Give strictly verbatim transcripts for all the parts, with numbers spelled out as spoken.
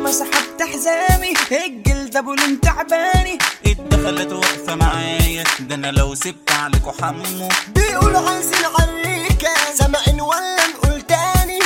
ما سحبت حزامي الجلد ابو لون تعباني اتدخلت واقفة معايا، ده انا لو سبت عليك وحمو. بيقولوا عايزين عليكا سامعين ولا نقول تاني؟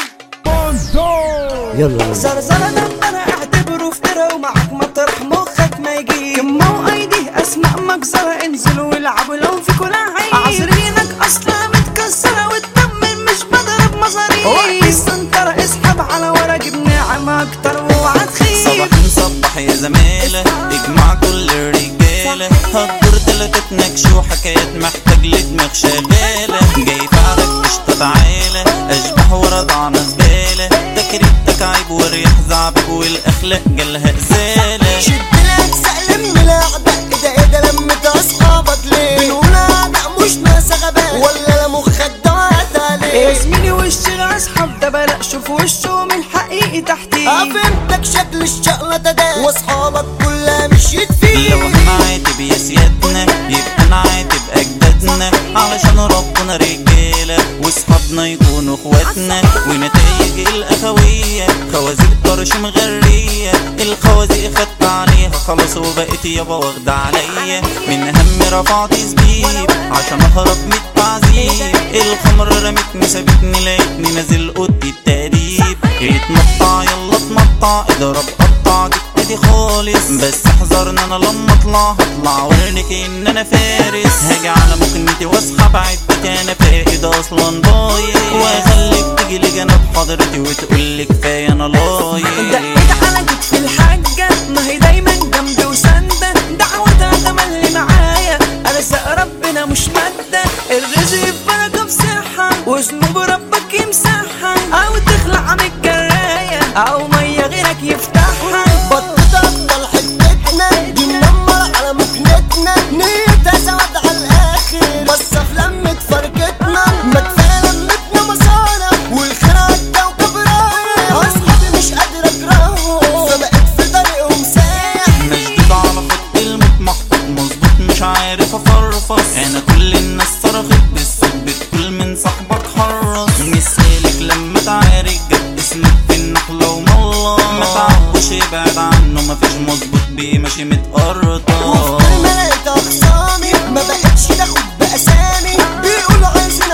يلا زرزرة ده انا اعتبره افترا ومعاك مطرح مخك ما يجي كمو ايدي اسماء مجزرة انزلوا والعبوا لو في كل عين عصرينك اصلا متكسرة والدم مش بضرب مصاريف وقت السنترة اسحب على ورا جيب ناعم اكتر واوعى تخيب صباح مصبح يا زميلة اجمع كل الرجالة هتدور تلاتتنك شو حكايات محتاج لدماغ شغالة جاي فعلك قشطة تعالى اشبح ورضعنا زبالة ده كريتك عيب والريح زعبك والاخلاق جالها ازالة شد لك سقلم من الاعداء ايه ده ايه ده لمت اصحابك ليه؟ بنقول اعداء مش ناس غباء ولا لا مخك ضاعت عليه؟ يا زميلي وش الاصحاب ده بلا شوف وشه من حقيقي تحتيه افهمتك شكل الشقلة ده واصحابك كلها مشيت فيه. لو هنعاتب يا سيادنا يبقى نعاتب اجدادنا علشان ربنا رجالة واصحابنا يكونوا اخواتنا ونتائج الاخوية خوازيق طرش مغرية الخوازيق خدت عليها خلاص وبقيت يابا واخدة عليا من هم رفعت زبيب عشان اهرب من التعذيب الخمر رمتني سابتني لقيتني نازل قدي التقريب اتمطع يلا اتمطع اضرب قطع جبتي خالص بس احذرنا انا لما اطلع هطلع ورنك ان انا فارس هاجي على مكنتي واسحب عدتي انا فاقد اصلا ضايع واخليك تيجي لجنب حضرتي وتقولي كفايه انا لايق دقيت على كتف الحاجة ما هي دايما جنبي وسندة دعوتها تملي معايا ارزق ربنا مش مادة الرزق بركة بصحة وذنوب ربك يمسحها او تخلع من الجراية او مية غيرك يفتحها بطلت افضل حتتنا دي منمر على مكنتنا نيتها سعد على الاخر بس في لمة فرقتنا ما كفاية لمتنا مصالح والخير عدى وكبرايا اصحابي مش قادر اكرههم فبقيت في طريقهم سايح مشدود على خط الموت محطوط مظبوط مش عارف افرفص انا كل الناس صرخت بالصوت بتقول من صاحبك حرص مثالك لما تعارك جاب اسمك في النحلة ومالله ما تعبوش ابعد عنه مفيش مظبوط بيه ماشي متقرطة وفي ملاقيت اخصامي ما بقتش تاخد باسامي بيقولوا عايزين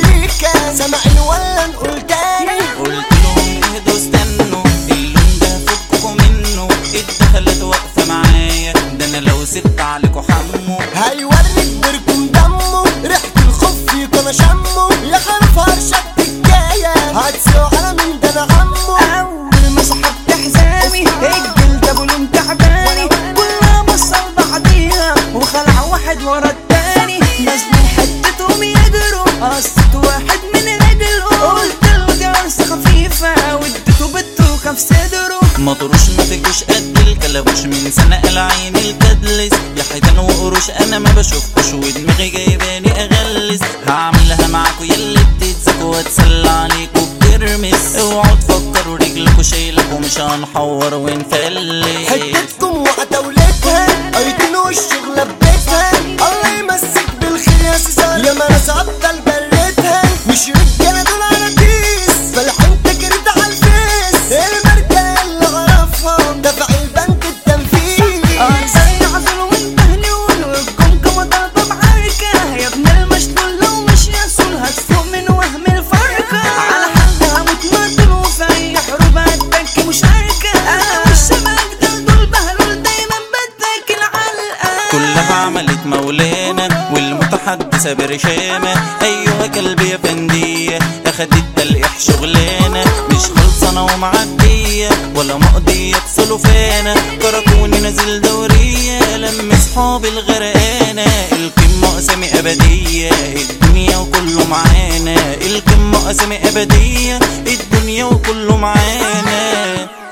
عليكا سامعين ولا نقول تاني؟ قلت لهم اهدوا استنوا اللون ده فككوا منه اتدخلت واقفة معايا ده انا لو سبت عليكوا حمو هيوريك بركم دمه ريحة الخوف فيك انا شمه يا خرف هرشك الجاية هتسوق على من ده انا عمه اول ما سحبت حزامي الجلد ابو لون تعباني كلها بصل بعضيها وخلع واحد ورا التاني ناس من حتتهم يجروا قصت واحد من رجله قلت له دي عرسة خفيفة واديته بالتوكة في صدره مطروش ما فيكوش قد الكلبوش من سنة العين الكدلس يا حيتان وقروش انا ما بشوفكوش ودماغي جايباني اغلس هعملها معاكوا ياللي بتتزكوا واتسلى عليكوا بترمس اوعوا تفكروا رجلكوا شايلكوا مش هنحور ونفلس حتتكم وعتولتها ايتين والشغلة ببيتها الله يمسك بالخير يا سيزان يا ما انا سقطت بريتها مش رجالة دول على كيس فالحين تجريت على الفيس المركة اللي غرفها دفع البنك التنفيذ اقدر يعزل وانت هلول والجمجمة ضربة بعركة يا ابن المشلول لو مش يسول هتفوق من وهم الفرقة على حالها متمرد وفي حروب هتبكي مشاركة انا والشباب دول بهلول دايما بتاكل علقة كلها عملت مولانا والمتحدثة برشامة ايوه كلبي يا فندية اخدت تلقيح شغلانة مش خلصانة ومعدية ولا مقضية بسلوفانة كركوني نازل دورية لم صحابي الغرقانة القمة اسامي ابدية الدنيا وكله معانا القمة اسامي ابدية الدنيا وكله معانا